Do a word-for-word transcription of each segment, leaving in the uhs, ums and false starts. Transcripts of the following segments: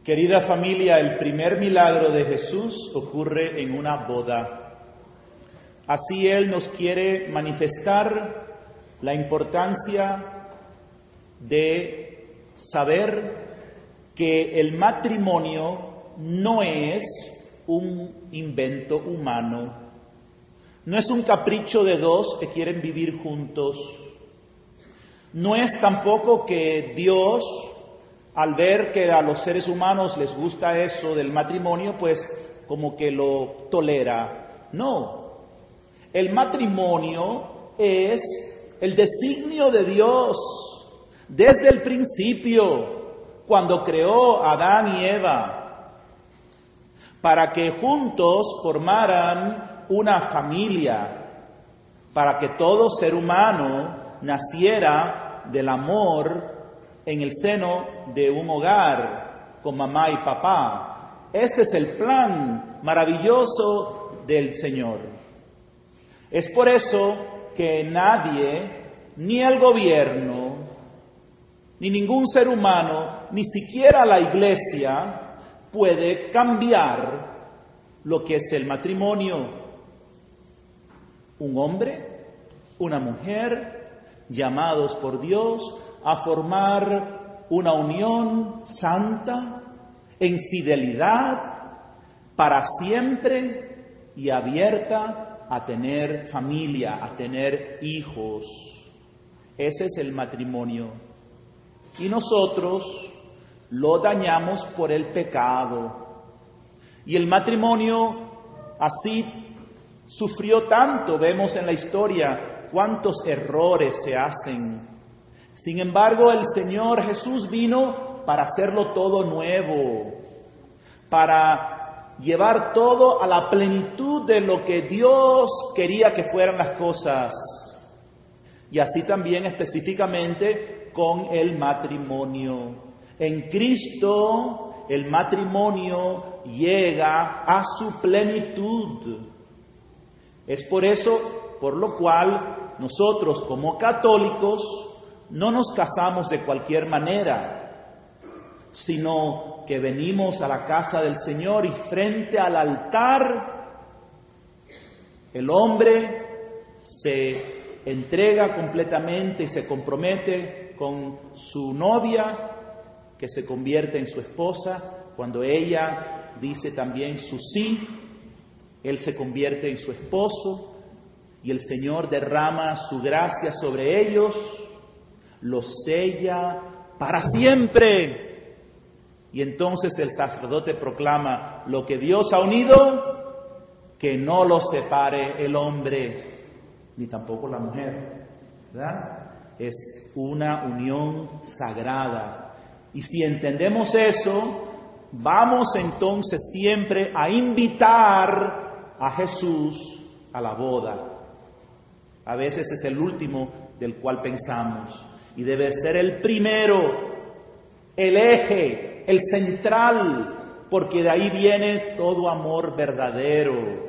Querida familia, el primer milagro de Jesús ocurre en una boda. Así Él nos quiere manifestar la importancia de saber que el matrimonio no es un invento humano, no es un capricho de dos que quieren vivir juntos, no es tampoco que Dios, al ver que a los seres humanos les gusta eso del matrimonio, pues como que lo tolera. No, el matrimonio es el designio de Dios desde el principio, cuando creó a Adán y Eva, para que juntos formaran una familia, para que todo ser humano naciera del amor en el seno de un hogar con mamá y papá. Este es el plan maravilloso del Señor. Es por eso que nadie, ni el gobierno, ni ningún ser humano, ni siquiera la iglesia, puede cambiar lo que es el matrimonio. Un hombre, una mujer, llamados por Dios a formar una unión santa, en fidelidad, para siempre y abierta a tener familia, a tener hijos. Ese es el matrimonio. Y nosotros lo dañamos por el pecado. Y el matrimonio así sufrió tanto. Vemos en la historia cuántos errores se hacen. Sin embargo, el Señor Jesús vino para hacerlo todo nuevo, para llevar todo a la plenitud de lo que Dios quería que fueran las cosas. Y así también específicamente con el matrimonio. En Cristo el matrimonio llega a su plenitud. Es por eso, por lo cual, nosotros como católicos no nos casamos de cualquier manera, sino que venimos a la casa del Señor y frente al altar el hombre se entrega completamente y se compromete con su novia, que se convierte en su esposa. Cuando ella dice también su sí, él se convierte en su esposo y el Señor derrama su gracia sobre ellos, los sella para siempre. Y entonces el sacerdote proclama: lo que Dios ha unido, que no lo separe el hombre, ni tampoco la mujer, ¿verdad? Es una unión sagrada. Y si entendemos eso, vamos entonces siempre a invitar a Jesús a la boda. A veces es el último del cual pensamos, y debe ser el primero, el eje, el central, porque de ahí viene todo amor verdadero.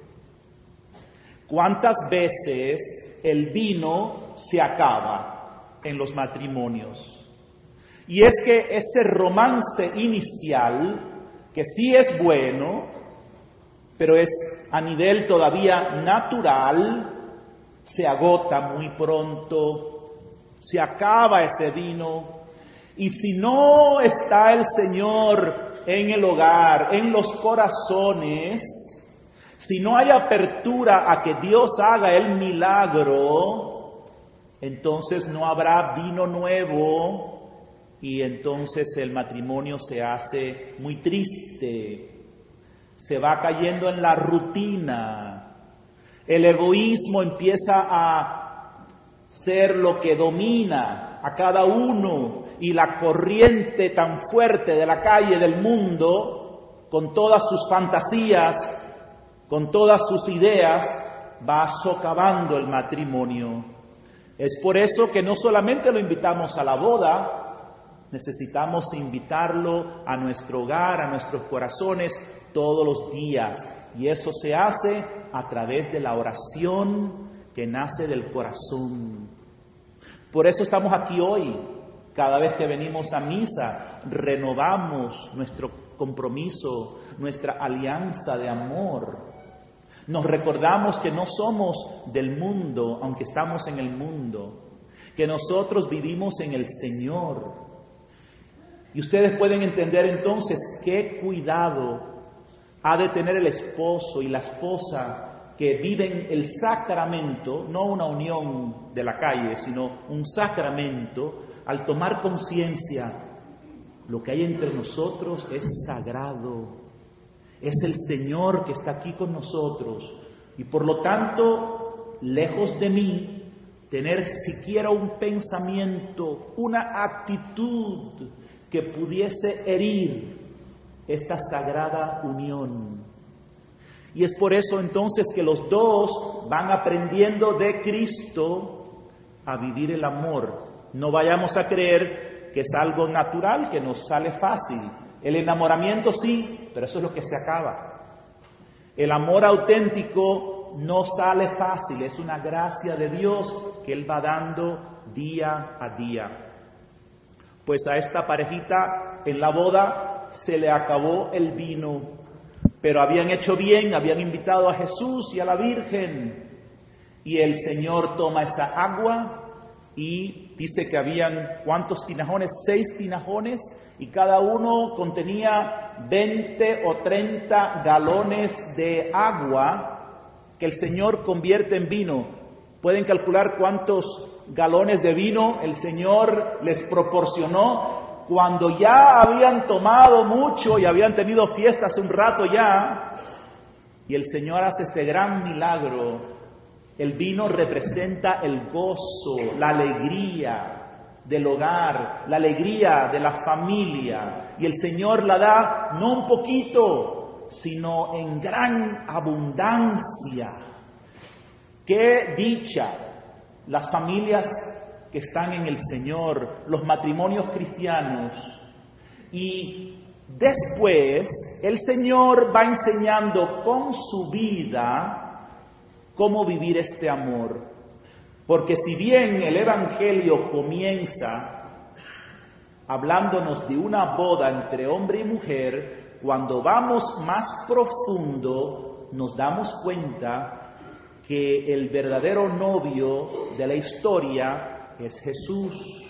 ¿Cuántas veces el vino se acaba en los matrimonios? Y es que ese romance inicial, que sí es bueno, pero es a nivel todavía natural, se agota muy pronto. Se acaba ese vino, y si no está el Señor en el hogar, en los corazones, si no hay apertura a que Dios haga el milagro, entonces no habrá vino nuevo y entonces el matrimonio se hace muy triste, se va cayendo en la rutina, el egoísmo empieza a ser lo que domina a cada uno, y la corriente tan fuerte de la calle del mundo, con todas sus fantasías, con todas sus ideas, va socavando el matrimonio. Es por eso que no solamente lo invitamos a la boda, necesitamos invitarlo a nuestro hogar, a nuestros corazones todos los días, y eso se hace a través de la oración que nace del corazón. Por eso estamos aquí hoy, Cada vez que venimos a misa, renovamos nuestro compromiso, nuestra alianza de amor. Nos recordamos que no somos del mundo, aunque estamos en el mundo, que nosotros vivimos en el Señor. Y ustedes pueden entender entonces qué cuidado ha de tener el esposo y la esposa que viven el sacramento, no una unión de la calle, sino un sacramento, al tomar conciencia, lo que hay entre nosotros es sagrado, es el Señor que está aquí con nosotros, y por lo tanto, lejos de mí, tener siquiera un pensamiento, una actitud que pudiese herir esta sagrada unión. Y es por eso entonces que los dos van aprendiendo de Cristo a vivir el amor. No vayamos a creer que es algo natural, que nos sale fácil. El enamoramiento sí, pero eso es lo que se acaba. El amor auténtico no sale fácil, es una gracia de Dios que Él va dando día a día. Pues a esta parejita en la boda se le acabó el vino. Pero habían hecho bien, habían invitado a Jesús y a la Virgen. Y el Señor toma esa agua y dice que habían, ¿cuántos tinajones? Seis tinajones, y cada uno contenía veinte o treinta galones de agua que el Señor convierte en vino. ¿Pueden calcular cuántos galones de vino el Señor les proporcionó? Cuando ya habían tomado mucho y habían tenido fiesta hace un rato ya, y el Señor hace este gran milagro. El vino representa el gozo, la alegría del hogar, la alegría de la familia, y el Señor la da no un poquito, sino en gran abundancia. ¡Qué dicha! Las familias que están en el Señor, los matrimonios cristianos. Y después el Señor va enseñando con su vida cómo vivir este amor. Porque si bien el Evangelio comienza hablándonos de una boda entre hombre y mujer, cuando vamos más profundo nos damos cuenta que el verdadero novio de la historia es Jesús.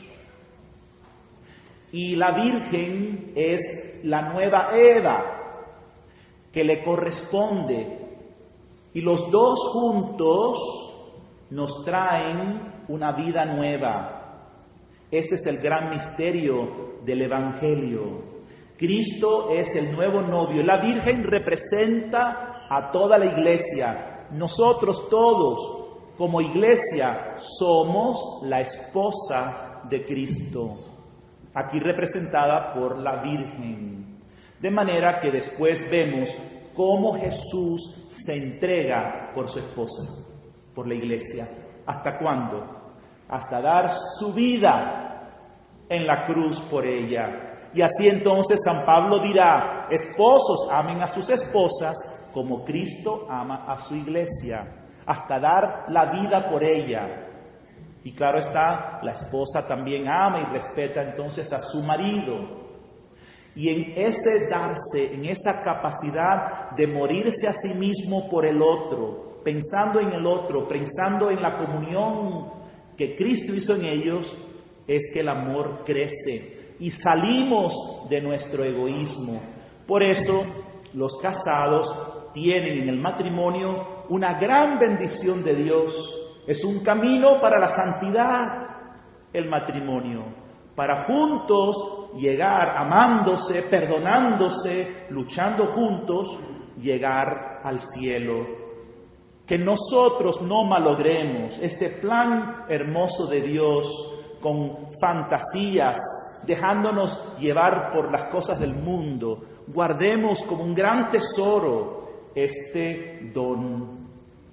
Y la Virgen es la nueva Eva que le corresponde. Y los dos juntos nos traen una vida nueva. Este es el gran misterio del Evangelio. Cristo es el nuevo novio. La Virgen representa a toda la iglesia. Nosotros todos, como iglesia, somos la esposa de Cristo, aquí representada por la Virgen. De manera que después vemos cómo Jesús se entrega por su esposa, por la iglesia. ¿Hasta cuándo? Hasta dar su vida en la cruz por ella. Y así entonces San Pablo dirá: esposos, amen a sus esposas como Cristo ama a su iglesia, hasta dar la vida por ella. Y claro está, la esposa también ama y respeta entonces a su marido. Y en ese darse, en esa capacidad de morirse a sí mismo por el otro, pensando en el otro, pensando en la comunión que Cristo hizo en ellos, es que el amor crece y salimos de nuestro egoísmo. Por eso los casados tienen en el matrimonio una gran bendición de Dios. Es un camino para la santidad, el matrimonio, para juntos llegar, amándose, perdonándose, luchando juntos, llegar al cielo. Que nosotros no malogremos este plan hermoso de Dios con fantasías, dejándonos llevar por las cosas del mundo. Guardemos como un gran tesoro este don.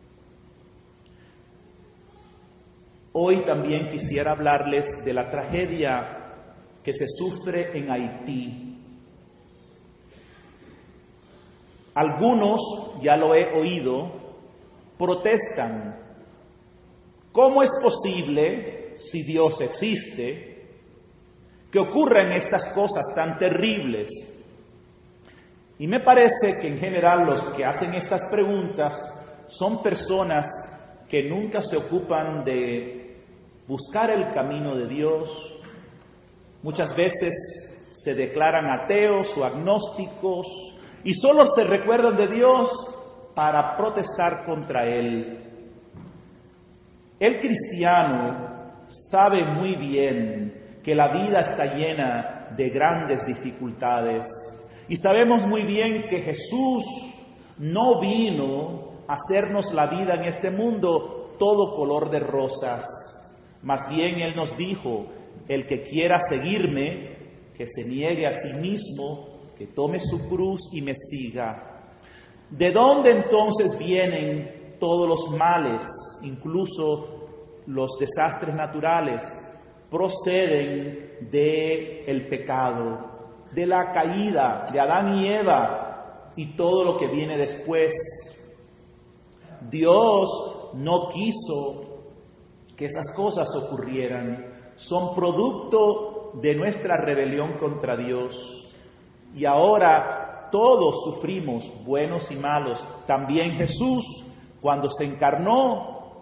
Hoy también quisiera hablarles de la tragedia que se sufre en Haití. Algunos, ya lo he oído, protestan. ¿Cómo es posible, si Dios existe, que ocurren estas cosas tan terribles. Y me parece que en general los que hacen estas preguntas son personas que nunca se ocupan de buscar el camino de Dios. Muchas veces se declaran ateos o agnósticos y solo se recuerdan de Dios para protestar contra Él. El cristiano sabe muy bien que la vida está llena de grandes dificultades y sabemos muy bien que Jesús no vino a hacernos la vida en este mundo todo color de rosas. Más bien Él nos dijo: el que quiera seguirme, que se niegue a sí mismo, que tome su cruz y me siga. ¿De dónde entonces vienen todos los males, incluso los desastres naturales? Proceden del pecado, de la caída de Adán y Eva y todo lo que viene después. Dios no quiso que esas cosas ocurrieran. Son producto de nuestra rebelión contra Dios. Y ahora todos sufrimos, buenos y malos. También Jesús, cuando se encarnó,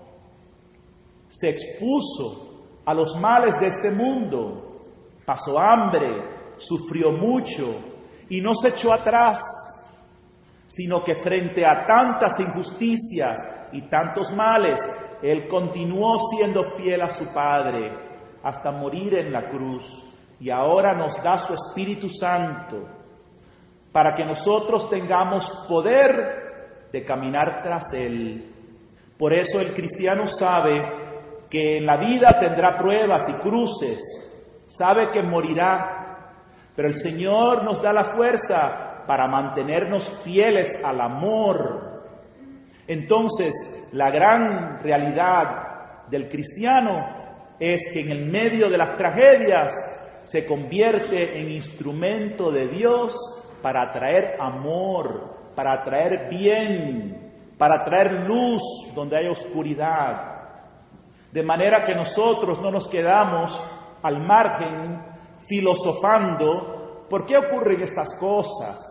se expuso a los males de este mundo. Pasó hambre, sufrió mucho y no se echó atrás, sino que frente a tantas injusticias y tantos males, Él continuó siendo fiel a su Padre hasta morir en la cruz. Y ahora nos da su Espíritu Santo para que nosotros tengamos poder de caminar tras Él. Por eso el cristiano sabe que en la vida tendrá pruebas y cruces, sabe que morirá, pero el Señor nos da la fuerza para mantenernos fieles al amor. Entonces, la gran realidad del cristiano es que en el medio de las tragedias se convierte en instrumento de Dios para traer amor, para traer bien, para traer luz donde hay oscuridad. De manera que nosotros no nos quedamos al margen filosofando ¿por qué ocurren estas cosas?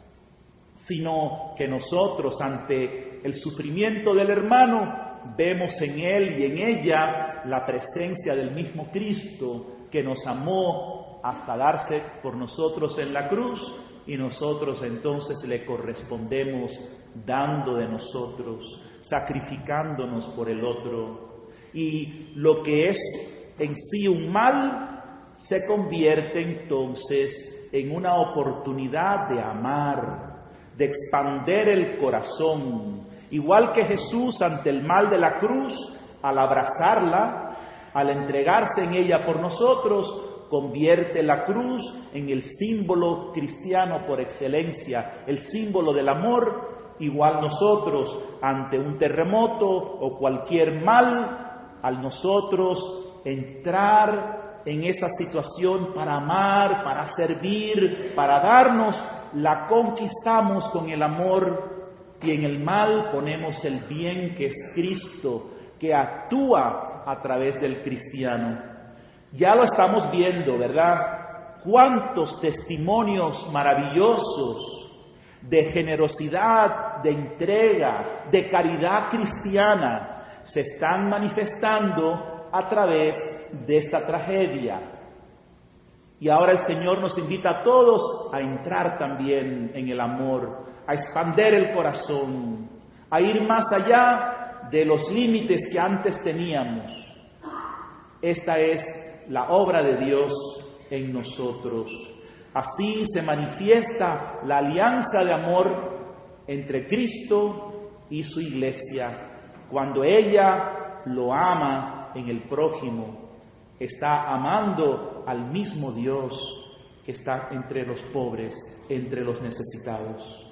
Sino que nosotros ante el sufrimiento del hermano vemos en él y en ella la presencia del mismo Cristo que nos amó hasta darse por nosotros en la cruz, y nosotros entonces le correspondemos dando de nosotros, sacrificándonos por el otro. Y lo que es en sí un mal se convierte entonces en una oportunidad de amar, de expander el corazón. Igual que Jesús ante el mal de la cruz, al abrazarla, al entregarse en ella por nosotros, convierte la cruz en el símbolo cristiano por excelencia, el símbolo del amor. Igual nosotros ante un terremoto o cualquier mal, al nosotros entrar en esa situación para amar, para servir, para darnos, la conquistamos con el amor, y en el mal ponemos el bien que es Cristo, que actúa a través del cristiano. Ya lo estamos viendo, ¿verdad? Cuántos testimonios maravillosos de generosidad, de entrega, de caridad cristiana se están manifestando a través de esta tragedia. Y ahora el Señor nos invita a todos a entrar también en el amor, a expander el corazón, a ir más allá de los límites que antes teníamos. Esta es la obra de Dios en nosotros. Así se manifiesta la alianza de amor entre Cristo y su iglesia. Cuando ella lo ama en el prójimo, está amando al mismo Dios que está entre los pobres, entre los necesitados.